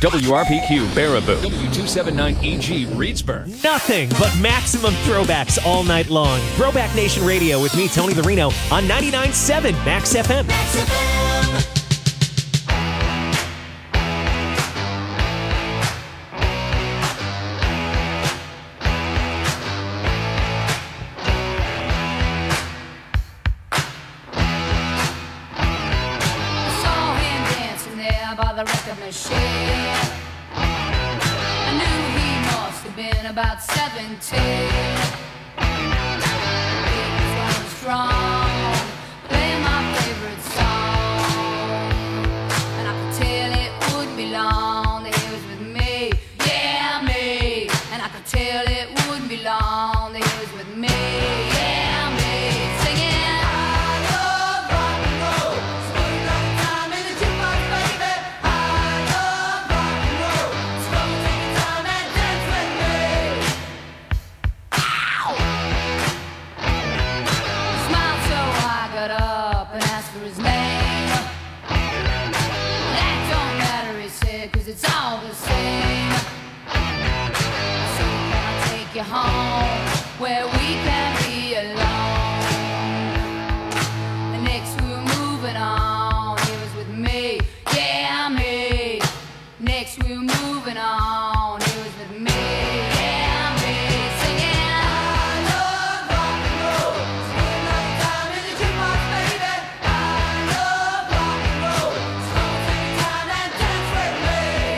WRPQ Baraboo, W279EG Reedsburg. Nothing but maximum throwbacks all night long. Throwback Nation Radio with me, Tony the Reno, on 99.7 Max FM. Max FM. By the record machine, I knew he must have been about 17. He was running strong, playing my favorite song, and I could tell it wouldn't be long that he was with me, yeah me. And I could tell it wouldn't be long that he was with me, yeah me. Singing. It's all the same. So can I take you home where we can be alone? And next we were moving on. He was with me, yeah me. Next we were moving on. He was with me, yeah me. Singing, I love rock and roll. Spend another time in the jukebox, baby. I love rock and roll. So take your time and dance with me.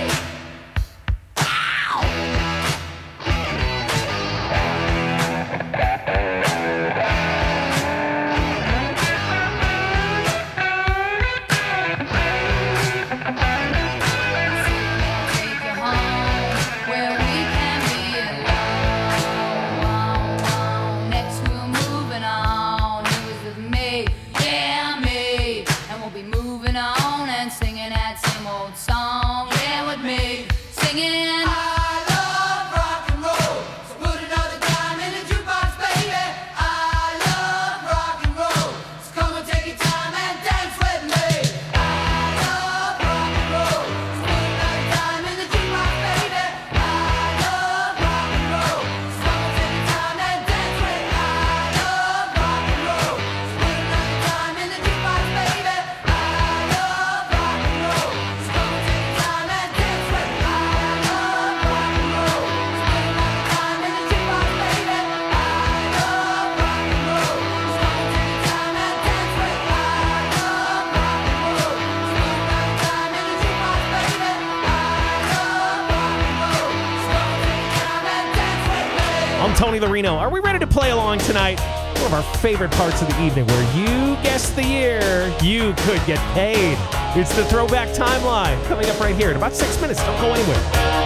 Tony the Reno. Are we ready to play along tonight? One of our favorite parts of the evening where you guess the year you could get paid. It's the Throwback Timeline coming up right here in about 6 minutes. Don't go anywhere.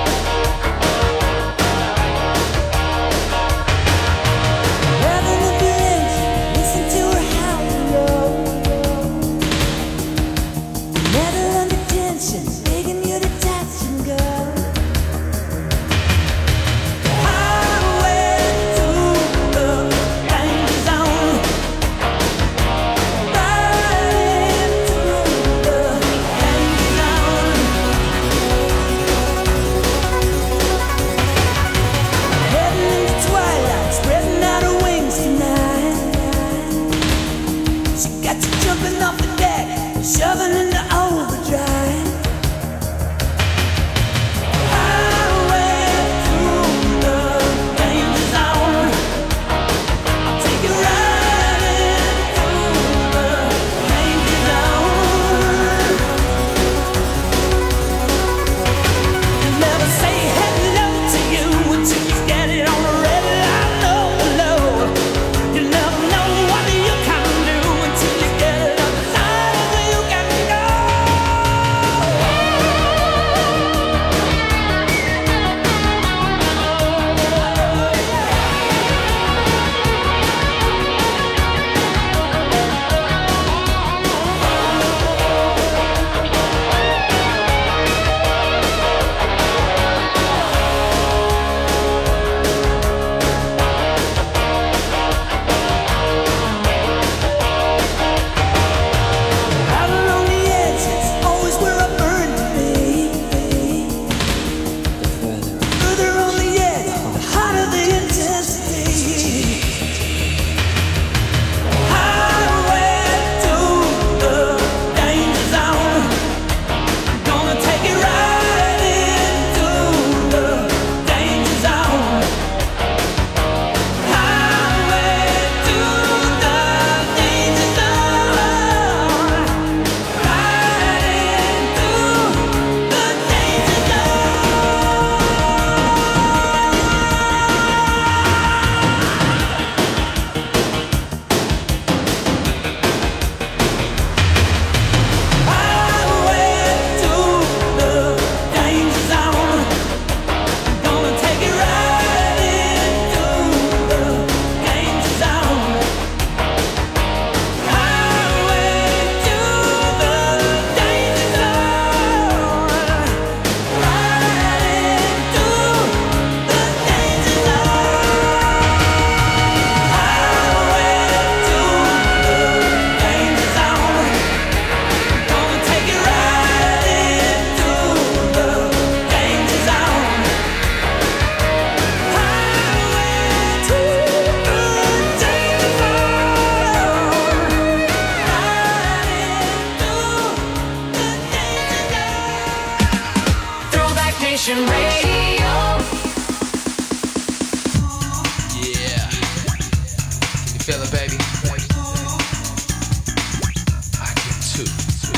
Vibration Radio. Yeah. Can you feel it, baby? I can too.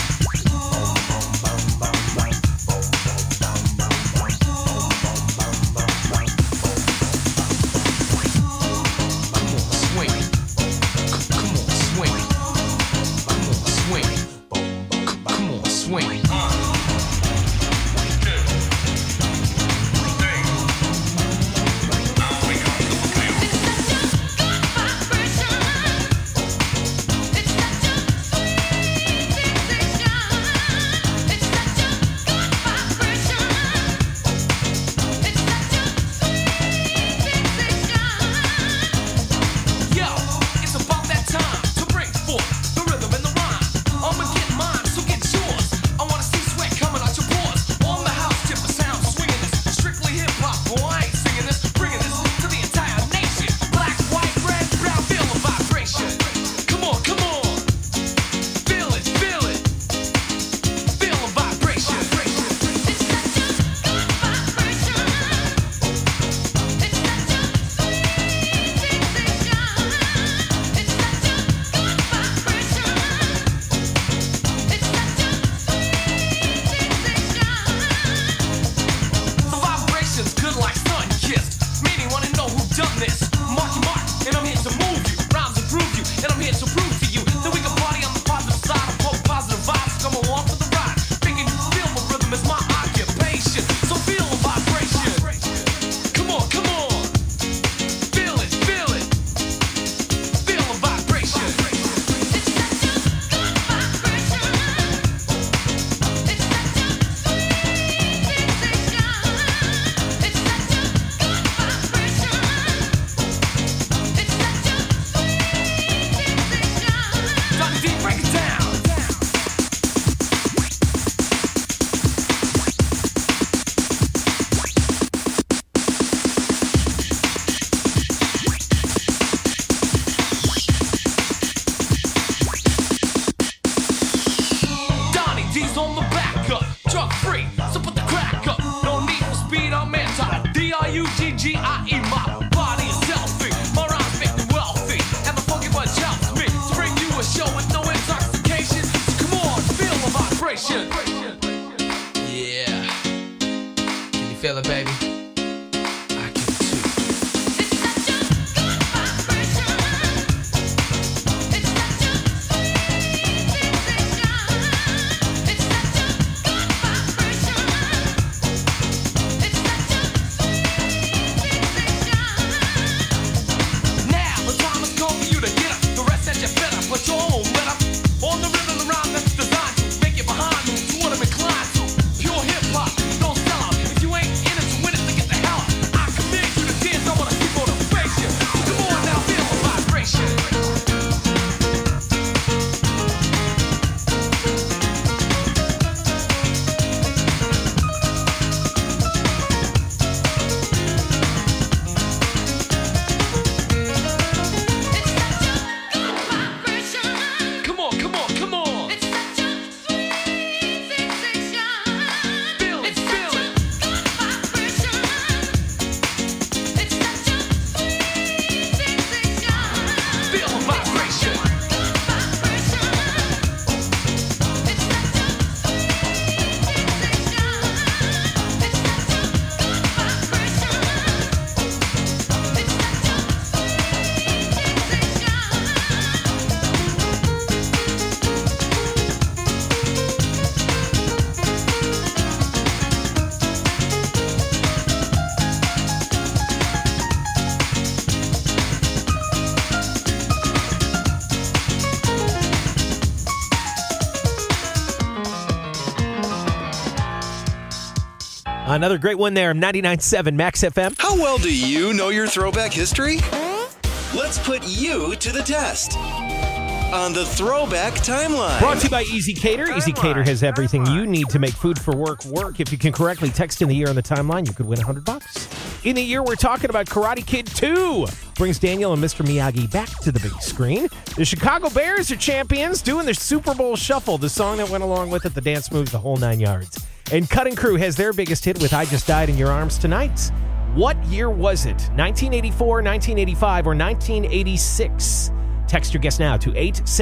Another great one there, 99.7 Max FM. How well do you know your throwback history? Let's put you to the test on the Throwback Timeline. Brought to you by Easy Cater. Easy Cater has everything you need to make food for work work. If you can correctly text in the year on the timeline, you could win $100. In the year, we're talking about Karate Kid 2. Brings Daniel and Mr. Miyagi back to the big screen. The Chicago Bears are champions, doing their Super Bowl shuffle, the song that went along with it, the dance moves, the whole 9 yards. And Cutting Crew has their biggest hit with I Just Died in Your Arms tonight. What year was it? 1984, 1985, or 1986? Text your guess now to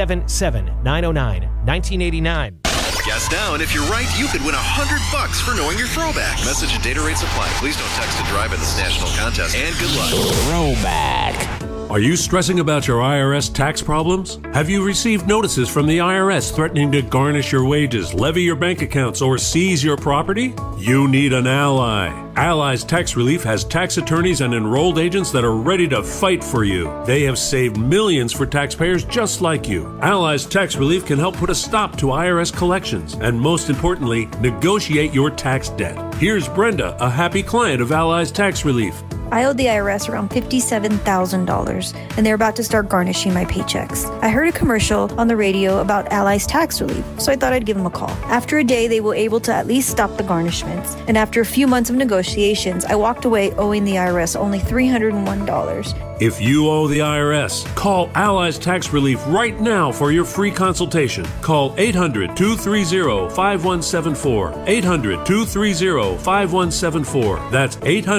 877-909-1989. Guess now, and if you're right, you could win $100 for knowing your throwback. Message and data rates apply. Please don't text and drive in this national contest, and good luck. Throwback. Are you stressing about your IRS tax problems? Have you received notices from the IRS threatening to garnish your wages, levy your bank accounts, or seize your property? You need an ally. Allies Tax Relief has tax attorneys and enrolled agents that are ready to fight for you. They have saved millions for taxpayers just like you. Allies Tax Relief can help put a stop to IRS collections and, most importantly, negotiate your tax debt. Here's Brenda, a happy client of Allies Tax Relief. I owed the IRS around $57,000, and they're about to start garnishing my paychecks. I heard a commercial on the radio about Allies Tax Relief, so I thought I'd give them a call. After a day, they were able to at least stop the garnishments, and after a few months of negotiations, I walked away owing the IRS only $301. If you owe the IRS, call Allies Tax Relief right now for your free consultation. Call 800-230-5174. 800-230-5174. That's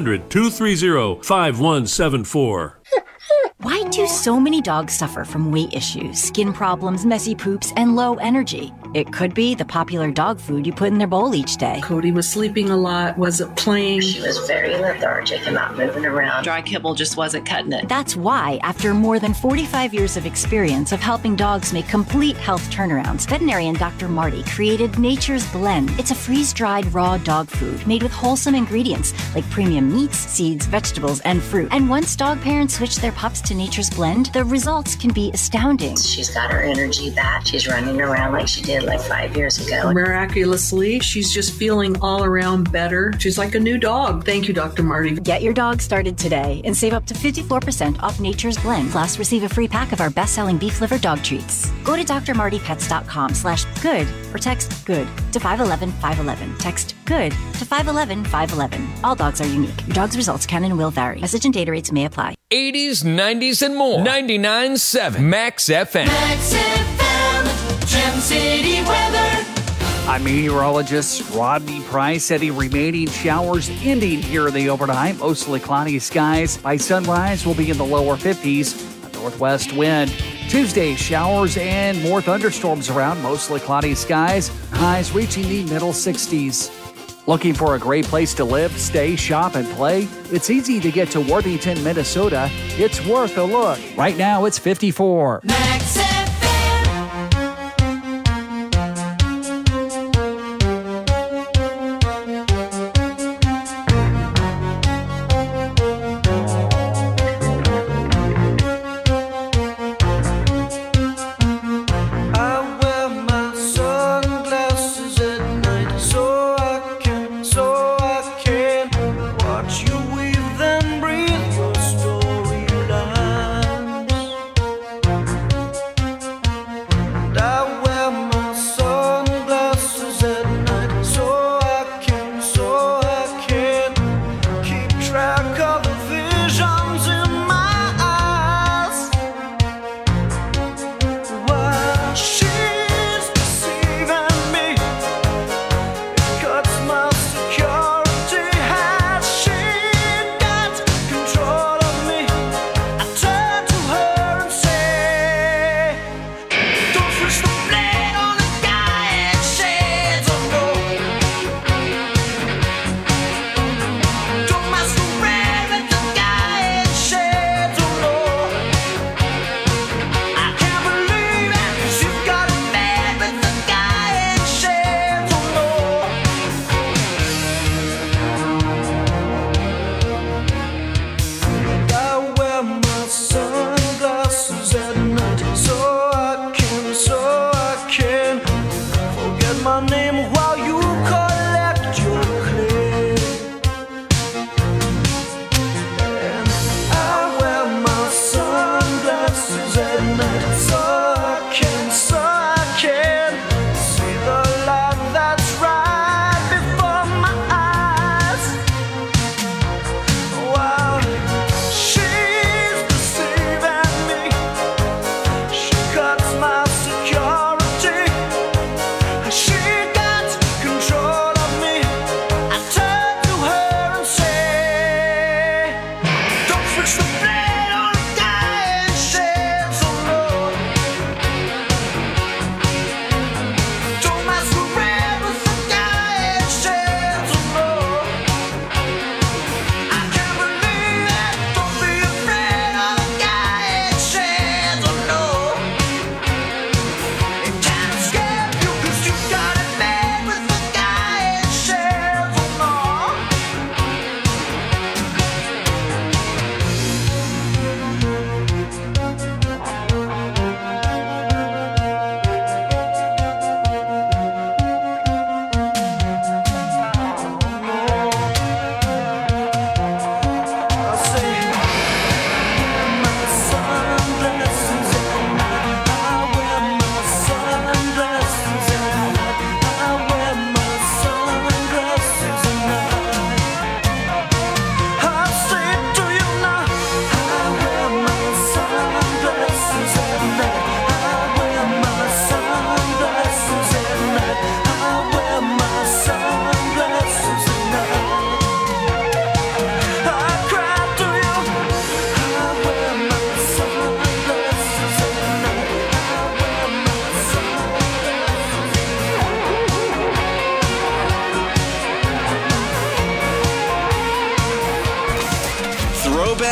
800-230-5174. Why do so many dogs suffer from weight issues, skin problems, messy poops, and low energy? It could be the popular dog food you put in their bowl each day. Cody was sleeping a lot, wasn't playing. She was very lethargic and not moving around. Dry kibble just wasn't cutting it. That's why, after more than 45 years of experience of helping dogs make complete health turnarounds, veterinarian Dr. Marty created Nature's Blend. It's a freeze-dried raw dog food made with wholesome ingredients like premium meats, seeds, vegetables, and fruit. And once dog parents switch their pups to Nature's Blend, the results can be astounding. She's got her energy back. She's running around like she did like 5 years ago. Miraculously, she's just feeling all around better. She's like a new dog. Thank you, Dr. Marty. Get your dog started today and save up to 54% off Nature's Blend. Plus, receive a free pack of our best-selling beef liver dog treats. Go to drmartypets.com/good or text GOOD to 511-511. Text GOOD to 511-511. All dogs are unique. Your dog's results can and will vary. Message and data rates may apply. 80s, 90s, and more. 99.7 Max FM. Max FM, Gem City weather. I'm meteorologist Rodney Price. Any remaining showers ending here in the overnight. Mostly cloudy skies. By sunrise, we'll be in the lower 50s. A northwest wind. Tuesday, showers and more thunderstorms around. Mostly cloudy skies. Highs reaching the middle 60s. Looking for a great place to live, stay, shop, and play? It's easy to get to Worthington, Minnesota. It's worth a look. Right now, it's 54. Max FM.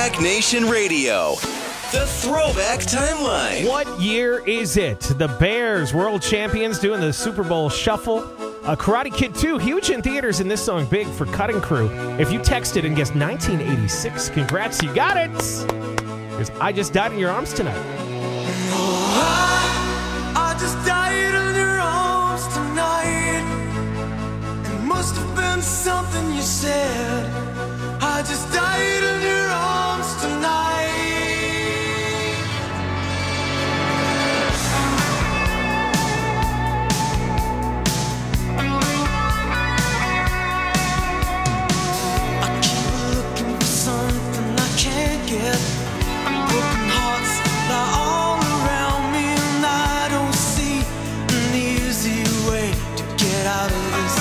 Throwback Nation Radio. The Throwback Timeline. What year is it? The Bears, world champions, doing the Super Bowl shuffle. Karate Kid 2, huge in theaters, and this song big for Cutting Crew. If you texted and guessed 1986, congrats, you got it. Here's I Just Died in Your Arms Tonight. I just died in your arms tonight. It must have been something you said. I just died in your arms tonight. I keep looking for something I can't get. Broken hearts lie all around me, and I don't see an easy way to get out of this.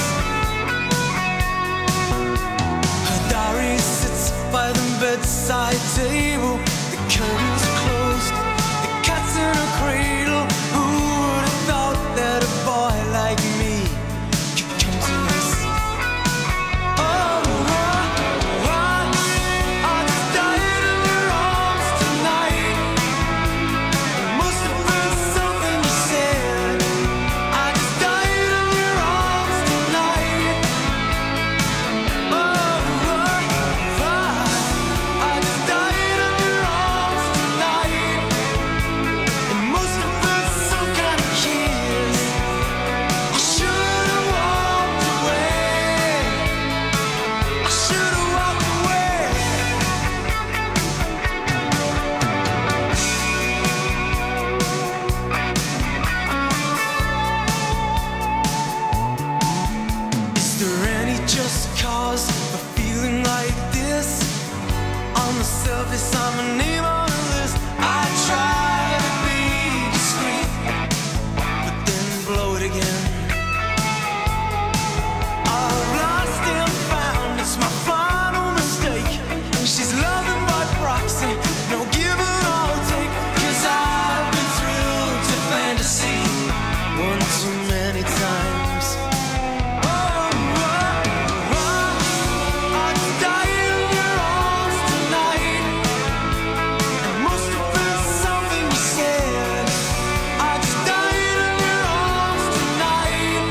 Her diary sits by the bedside table. The curtains are closed, the cat's in a cradle. Who would have thought that a boy like me could come to this? I just died in your arms tonight. It must have been something you said. I just died in your arms tonight. I just died in your arms tonight. It must have been some kind of kiss. I should have walked away. I should have walked away. Is there any just cause for feeling like this? On the surface, I'm a name on a list. I try to be discreet, but then blow it again. I've lost and found, it's my final mistake. She's loving by proxy, no give and all take. 'Cause I've been thrilled to fantasy one too many times. I just died in your arms tonight. It must have been something you said. I just died in your arms tonight.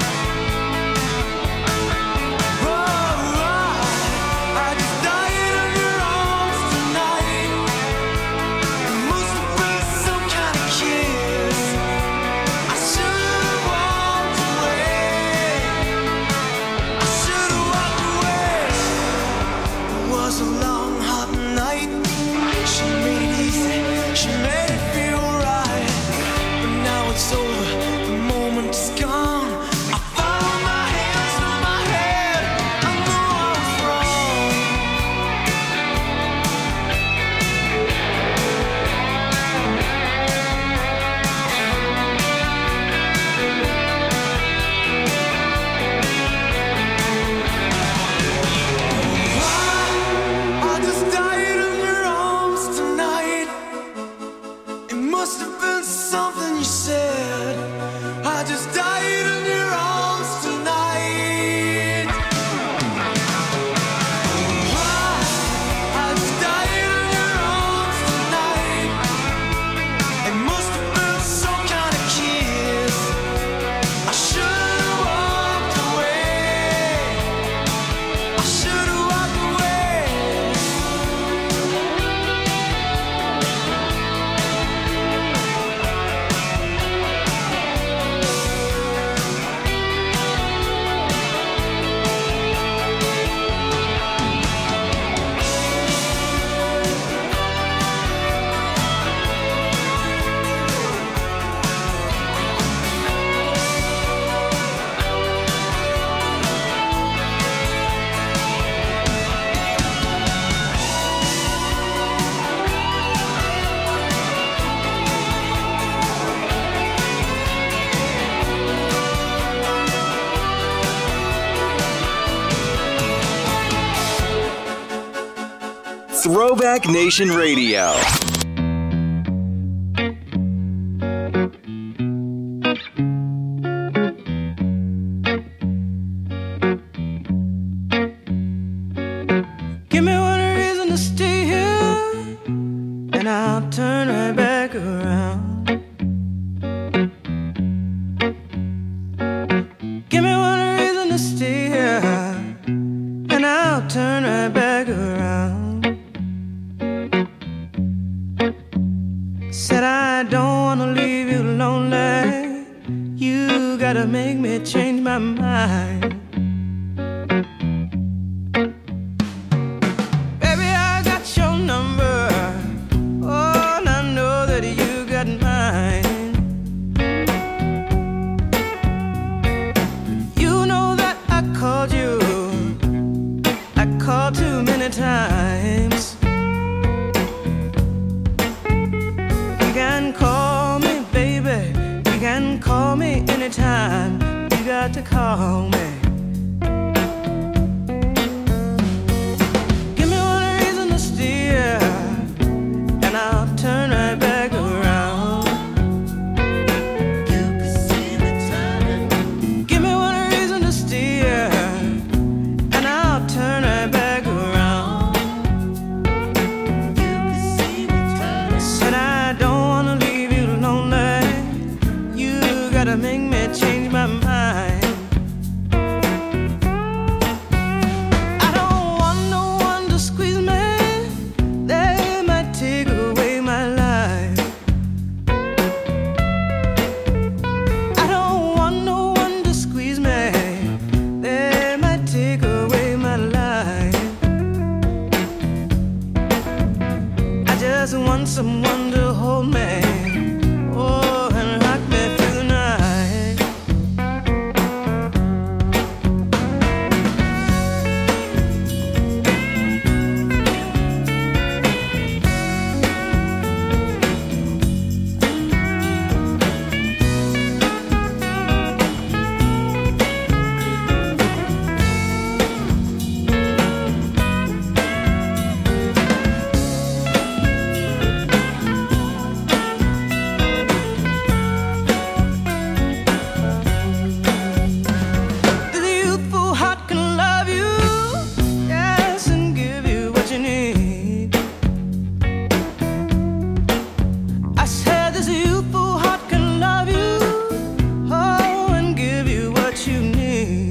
I just died in your arms tonight. It must have been some kind of kiss. I should have walked away. I should have walked away. It was a long, hot night. She made it easy. She made it feel right. But now it's over. The moment is gone. I found my hands on my head. I know I was wrong. I just died in your arms tonight. It must have been something you said. I just died in your arms tonight. I just died in your arms tonight. It must have been some kind of kiss. I should have walked away. I should have walked away. Throwback Nation Radio. Give me one reason to stay here. to stay here, and I'll turn right back around. Said I don't wanna leave you lonely. You gotta make me change my mind. Baby, I got your number. Oh, and I know that you got mine. You know that I called you. I called too many times. You can call me, baby. You can call me anytime. You got to call me. Give me one reason to stay here, and I'll turn right back around. You can see me turning. Give me one reason to stay here, and I'll turn right back around. You can see me turning. Said I don't wanna leave you lonely. You gotta make me change my mind. I don't want no one to squeeze me. They might take away my life. I don't want no one to squeeze me. They might take away my life. I just want someone to hold me. Oh, and rock me through the night. The youthful heart can love you, yes, and give you what you need. I said this youthful heart can love you, oh, and give you what you need.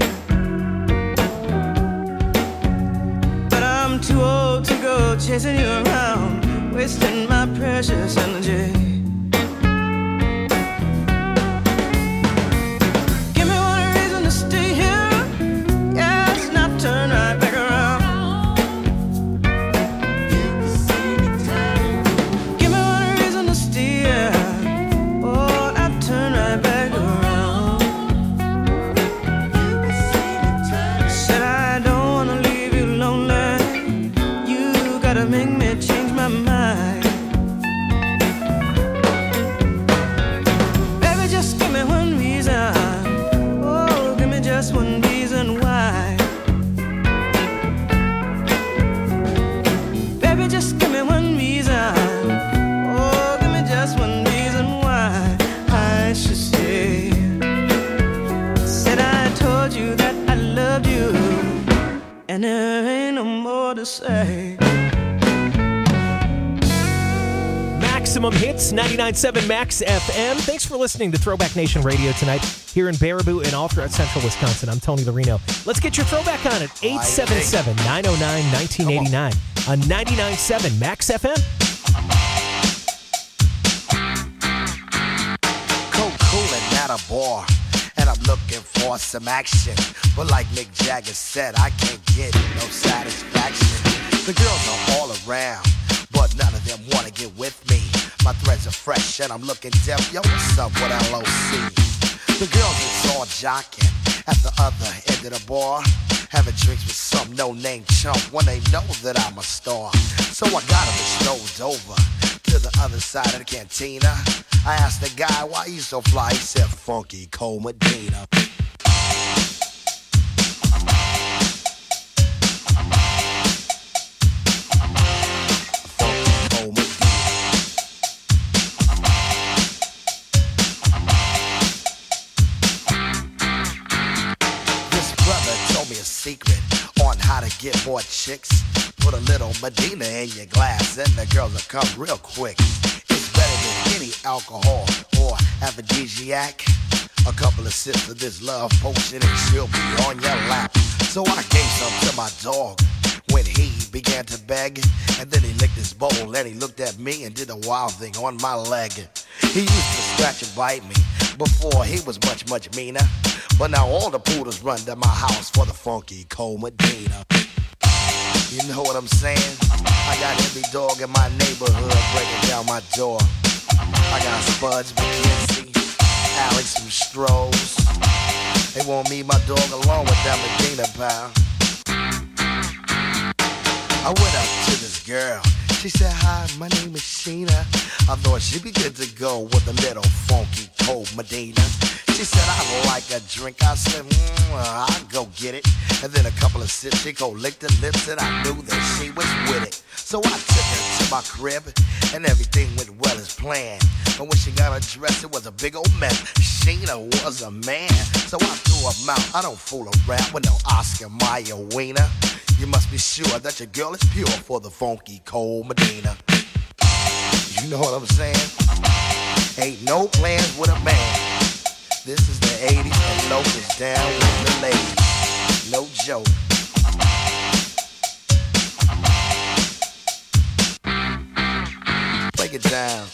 But I'm too old to go chasing you around, wasting my precious energy. Give me one reason to stay here, yes, and I'll turn right back around. Give me one reason to stay here, oh, and I'll turn right back around. Said I don't wanna leave you lonely. You gotta make me change my mind. Baby, just give me one reason. Oh, give me just one reason why. Baby, just give me one reason. Oh, give me just one reason why I should stay. Said I told you that I loved you, and there ain't no more to say. Maximum Hits, 99.7 Max FM. Thanks for listening to Throwback Nation Radio tonight here in Baraboo and all throughout central Wisconsin. I'm Tony Larino. Let's get your throwback on at 877-909-1989 on 99.7 Max FM. Cool and not a bar, and I'm looking for some action. But like Mick Jagger said, I can't get no satisfaction. The girls are all around, but none of them wanna get with me. My threads are fresh and I'm looking deaf. Yo, what's up with LOC? The girls is all jocking at the other end of the bar, having drinks with some no-name chump when they know that I'm a star. So I got them strolled over to the other side of the cantina. I asked the guy why he's so fly. He said, Funky Cole Medina. Secret on how to get more chicks. Put a little Medina in your glass and the girls will come real quick. It's better than any alcohol or aphrodisiac. A couple of sips of this love potion and she'll be on your So I gave some to my dog when he began to beg. And then he licked his bowl and he looked at me and did a wild thing on my leg. He used to scratch and bite me before he was much, much meaner. But now all the poodles run to my house for the funky cold Medina. You know what I'm saying? I got every dog in my neighborhood breaking down my door. I got Spuds, McKenzie, Alex from Strohs. They want me, my dog, along with that Medina pal. I went up to this girl. She said, hi, my name is Sheena. I thought she'd be good to go with a little funky cold Medina. She said, I'd like a drink. I said, I'll go get it. And then a couple of sips, she go lick the lips, and I knew that she was with it. So I took her to my crib, and everything went well as planned. And when she got her dress, it was a big old mess. Sheena was a man, so I threw her mouth. I don't fool around with no Oscar Mayer wiener. You must be sure that your girl is pure for the funky cold Medina. You know what I'm saying? Ain't no plans with a man. This is the 80s and Locust down with the ladies. No joke. Break it down.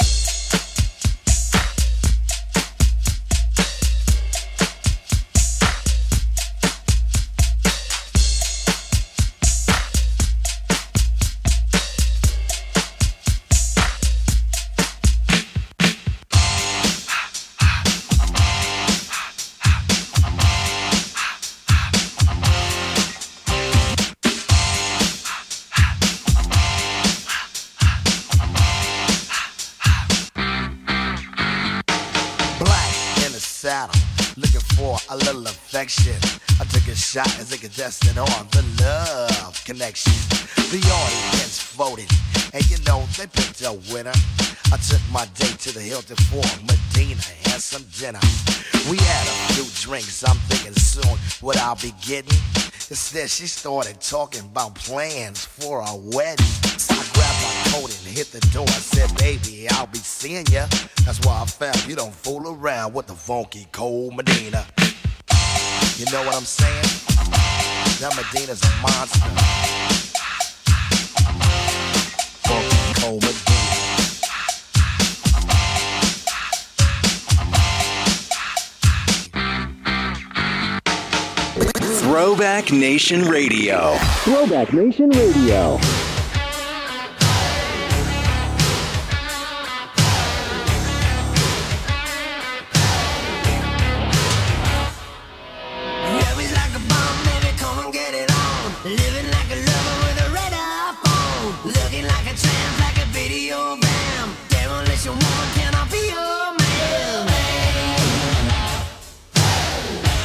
Looking for a little affection. I took a shot as a contestant on the Love Connection. The audience voted, and you know they picked a winner. I took my date to the Hilton for Medina and some dinner. We had a few drinks, I'm thinking soon what I'll be getting. Instead she started talking about plans for a wedding. So I grabbed my coat and hit the door. I said, baby, I'll be seeing ya. That's why I found you don't fool around with the funky cold Medina. You know what I'm saying? That Medina's a monster. Funky cold Medina. Throwback Nation Radio. Throwback Nation Radio.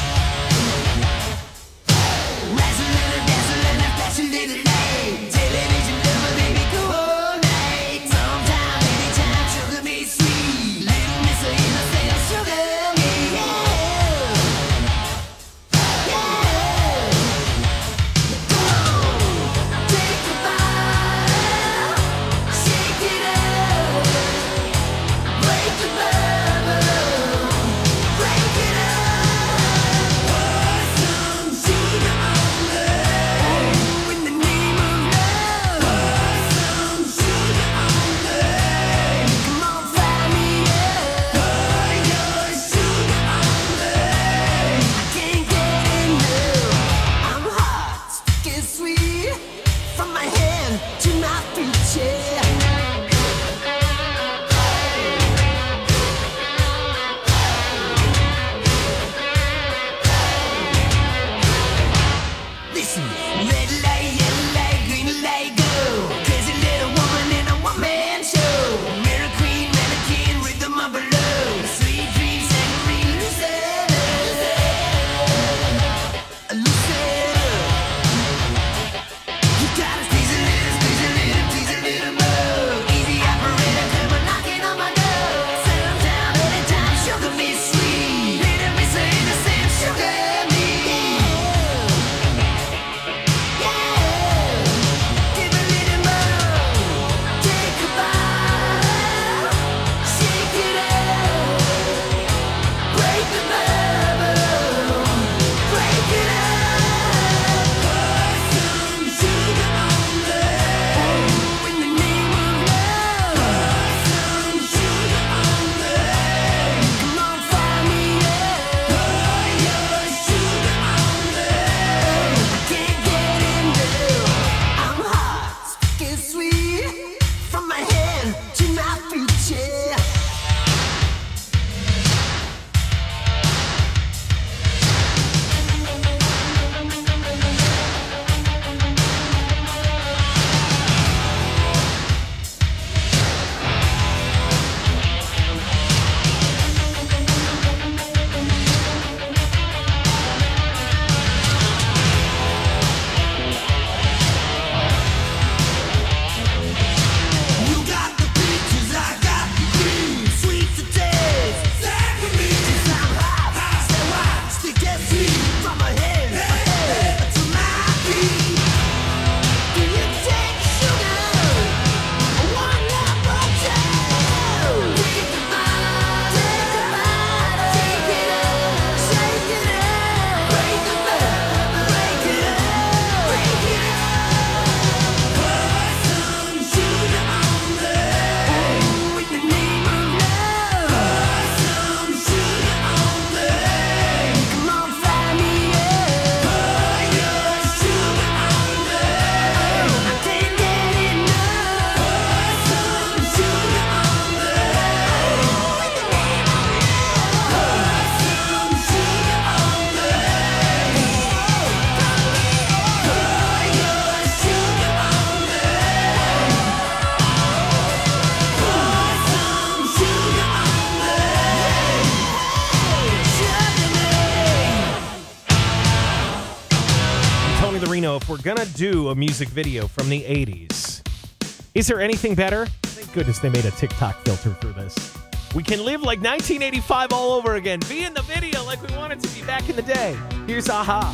Tell it Tommy the Reno, if we're going to do a music video from the 80s, is there anything better? Thank goodness they made a TikTok filter for this. We can live like 1985 all over again. Be in the video like we wanted to be back in the day. Here's Aha.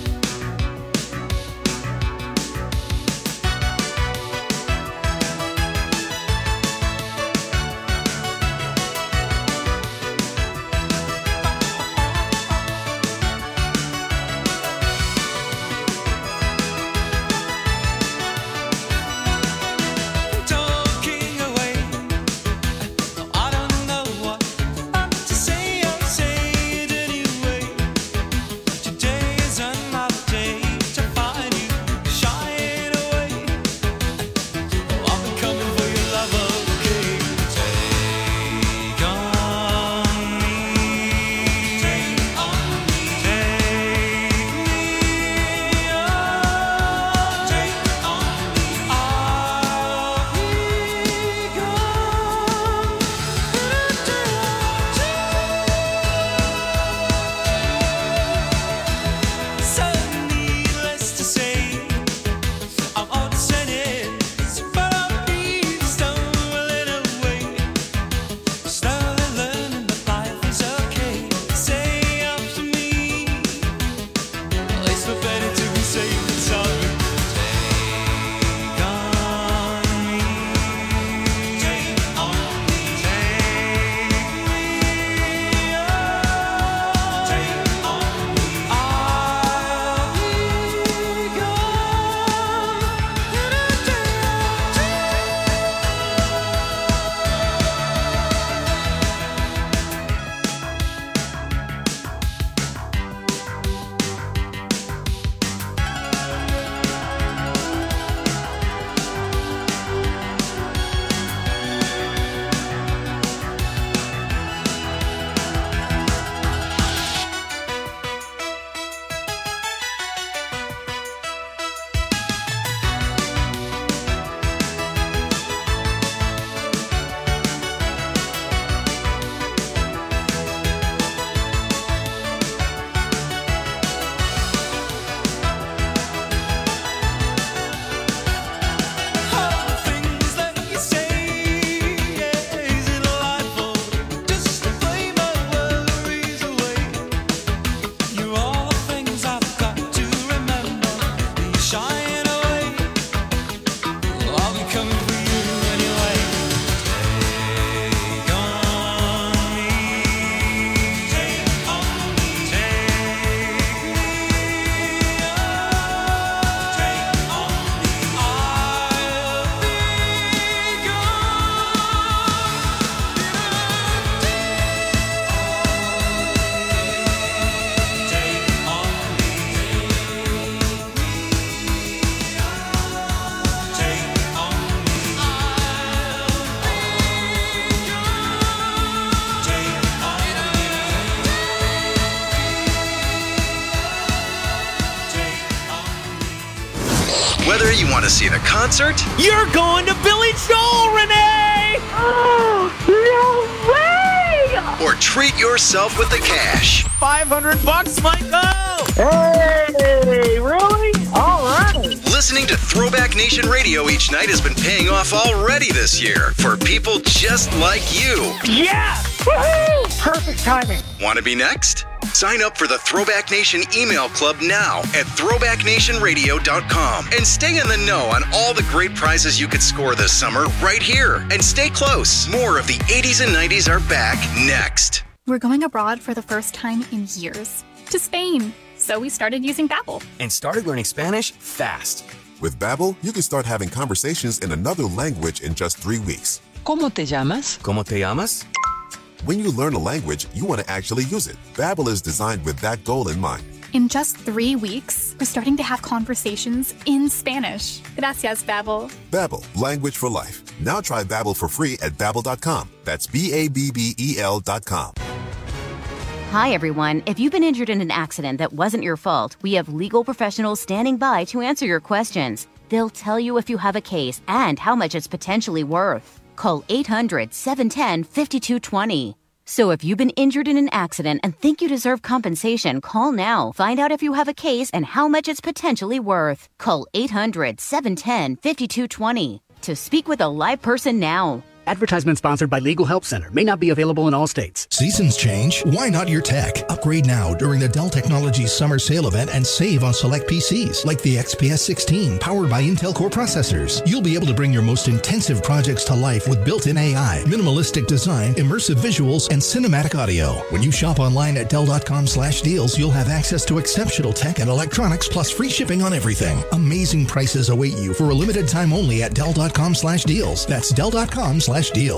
Whether you want to see the concert, you're going to Billy Joel, Renee! Oh, no way! Or treat yourself with the cash. $500, Michael! Hey, really? All right. Listening to Throwback Nation Radio each night has been paying off already this year for people just like you. Yeah! Woohoo! Perfect timing. Want to be next? Sign up for the Throwback Nation email club now at throwbacknationradio.com and stay in the know on all the great prizes you could score this summer right here. And stay close. More of the 80s and 90s are back next. We're going abroad for the first time in years. To Spain. So we started using Babbel. And started learning Spanish fast. With Babbel, you can start having conversations in another language in just 3 weeks. ¿Cómo te llamas? ¿Cómo te llamas? When you learn a language, you want to actually use it. Babbel is designed with that goal in mind. In just 3 weeks, we're starting to have conversations in Spanish. Gracias, Babbel. Babbel, language for life. Now try Babbel for free at Babbel.com. That's BABBEL.com. Hi, everyone. If you've been injured in an accident that wasn't your fault, we have legal professionals standing by to answer your questions. They'll tell you if you have a case and how much it's potentially worth. Call 800-710-5220. So if you've been injured in an accident and think you deserve compensation, call now. Find out if you have a case and how much it's potentially worth. Call 800-710-5220 to speak with a live person now. Advertisement sponsored by Legal Help Center. May not be available in all states. Seasons change. Why not your tech? Upgrade now during the Dell Technologies Summer Sale event and save on select PCs like the XPS 16 powered by Intel Core processors. You'll be able to bring your most intensive projects to life with built-in AI, minimalistic design, immersive visuals, and cinematic audio. When you shop online at Dell.com/deals, you'll have access to exceptional tech and electronics plus free shipping on everything. Amazing prices await you for a limited time only at Dell.com/deals. That's Dell.com/deals.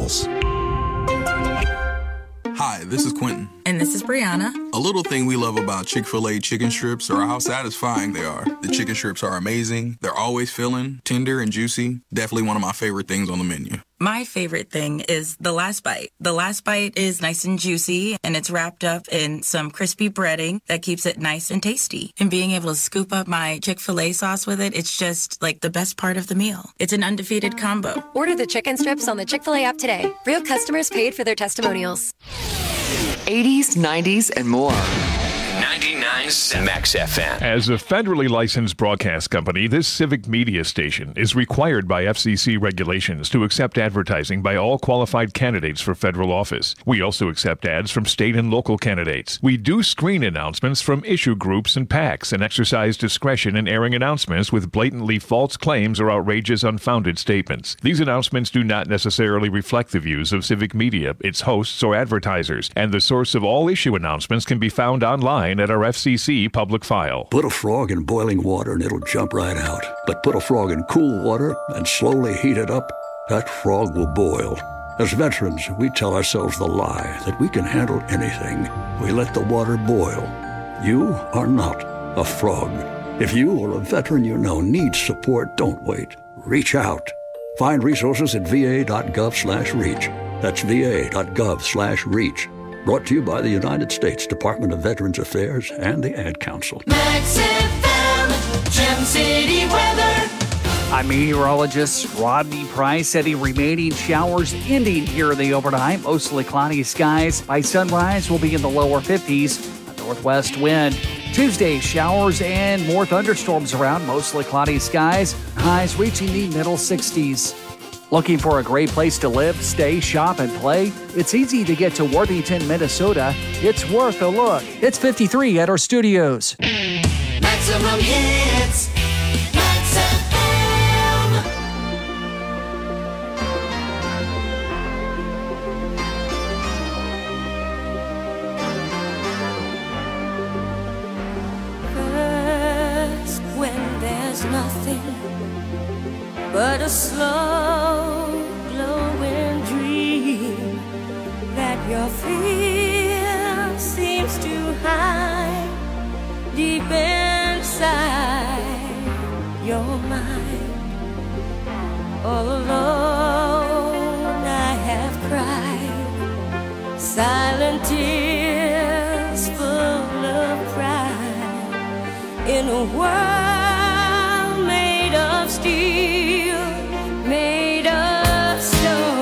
Hi, this is Quentin. And this is Brianna. A little thing we love about Chick-fil-A chicken strips are how satisfying they are. The chicken strips are amazing. They're always filling, tender, and juicy. Definitely one of my favorite things on the menu. My favorite thing is the last bite. The last bite is nice and juicy, and it's wrapped up in some crispy breading that keeps it nice and tasty. And being able to scoop up my Chick-fil-A sauce with it, it's just like the best part of the meal. It's an undefeated combo. Order the chicken strips on the Chick-fil-A app today. Real customers paid for their testimonials. 80s, 90s, and more. 99.7 Max FM. As a federally licensed broadcast company, this civic media station is required by FCC regulations to accept advertising by all qualified candidates for federal office. We also accept ads from state and local candidates. We do screen announcements from issue groups and PACs and exercise discretion in airing announcements with blatantly false claims or outrageous, unfounded statements. These announcements do not necessarily reflect the views of civic media, its hosts, or advertisers, and the source of all issue announcements can be found online at our FCC public file. Put a frog in boiling water and it'll jump right out. But put a frog in cool water and slowly heat it up, that frog will boil. As veterans, we tell ourselves the lie that we can handle anything. We let the water boil. You are not a frog. If you or a veteran you know needs support, don't wait. Reach out. Find resources at va.gov/reach. That's va.gov/reach. Brought to you by the United States Department of Veterans Affairs and the Ad Council. Max FM, Gem City weather. I'm meteorologist Rodney Price. Any remaining showers ending here in the overnight. Mostly cloudy skies. By sunrise, we'll be in the lower 50s. A northwest wind. Tuesday, showers and more thunderstorms around. Mostly cloudy skies. Highs reaching the middle 60s. Looking for a great place to live, stay, shop, and play? It's easy to get to Worthington, Minnesota. It's worth a look. It's 53 at our studios. Maximum hits. Max FM. First, when there's nothing but a slow glowing dream that your fear seems to hide deep inside your mind. All alone I have cried silent tears full of pride in a world made of steel, made of stone.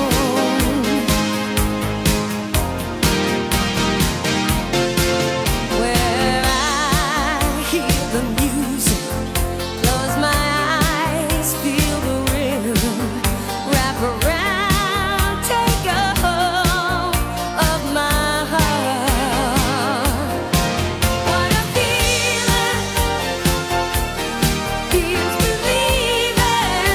Where I hear the music, close my eyes, feel the rhythm, wrap around, take a hold of my heart. What a feeling, feels believing.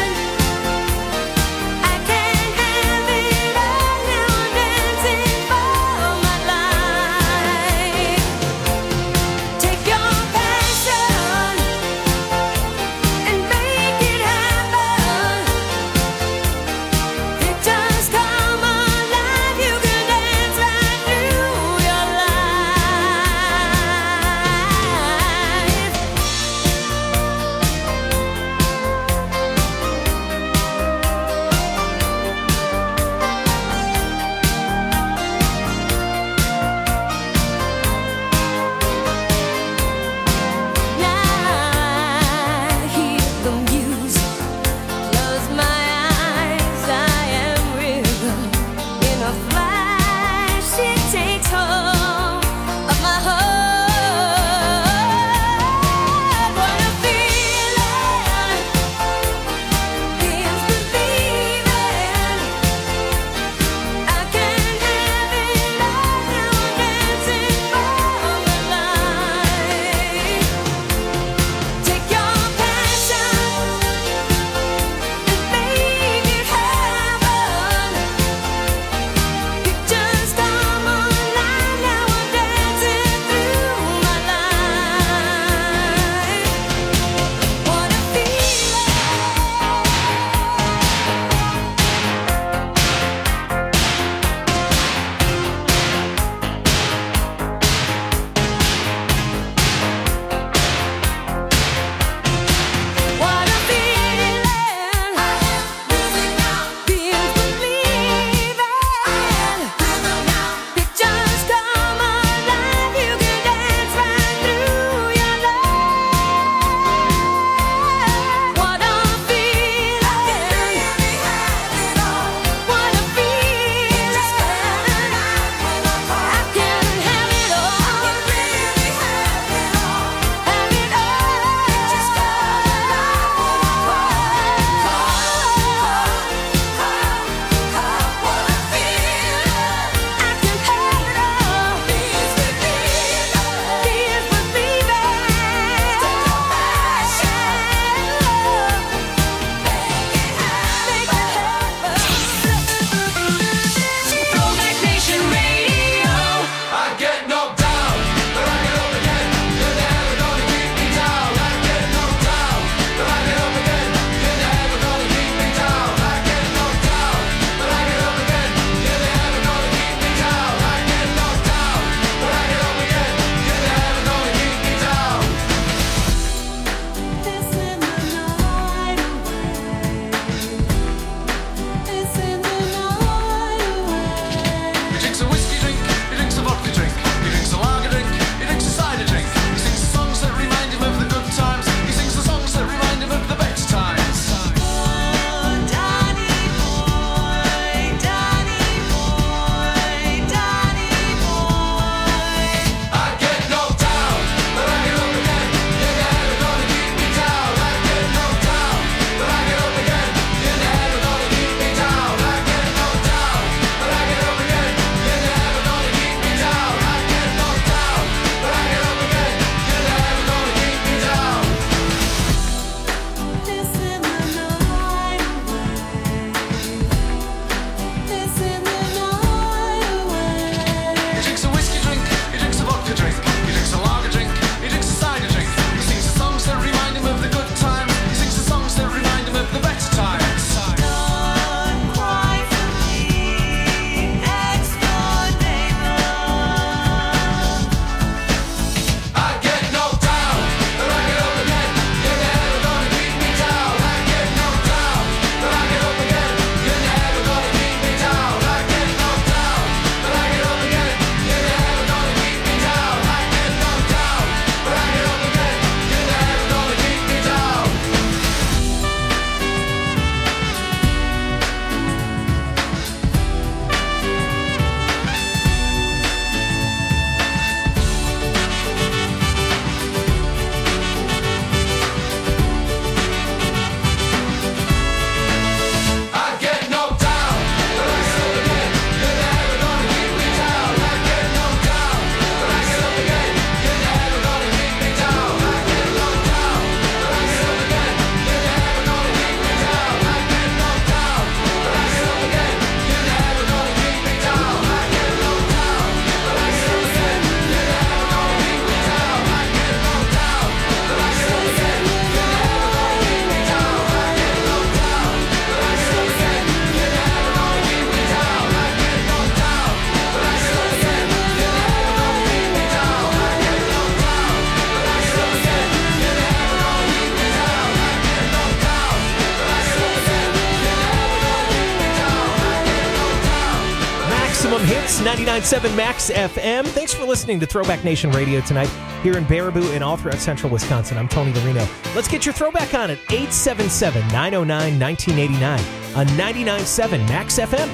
It's 99.7 Max FM. Thanks for listening to Throwback Nation Radio tonight here in Baraboo and all throughout central Wisconsin. I'm Tony Garino. Let's get your throwback on at 877-909-1989 on 99.7 Max FM.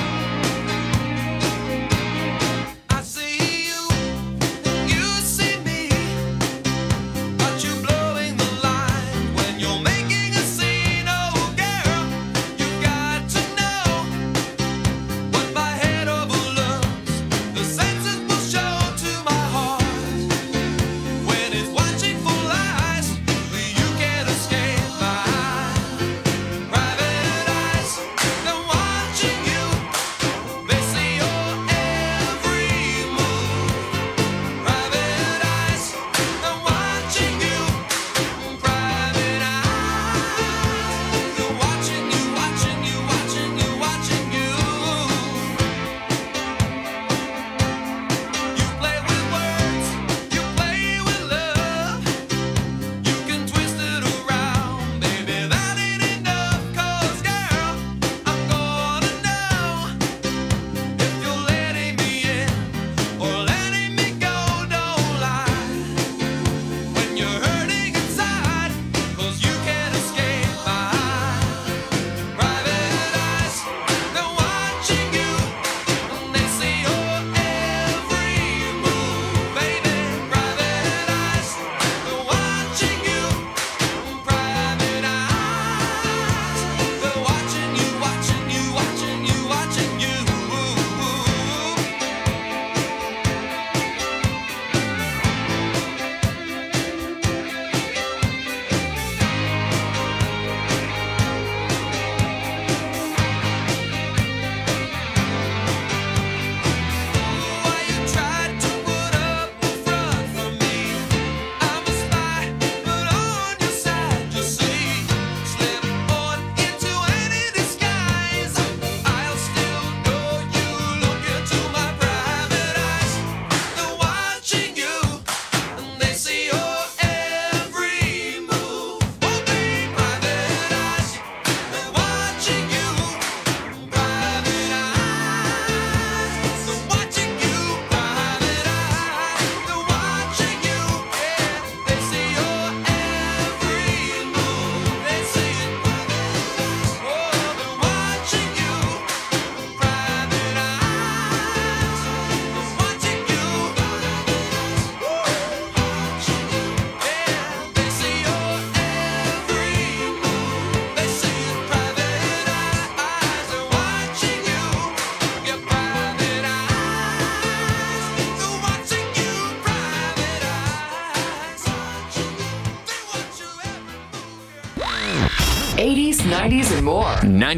'80s, '90s, and more.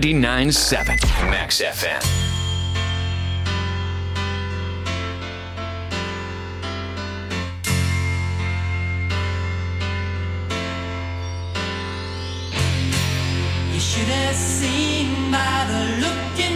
99.7 Max FM. You should have seen by the look in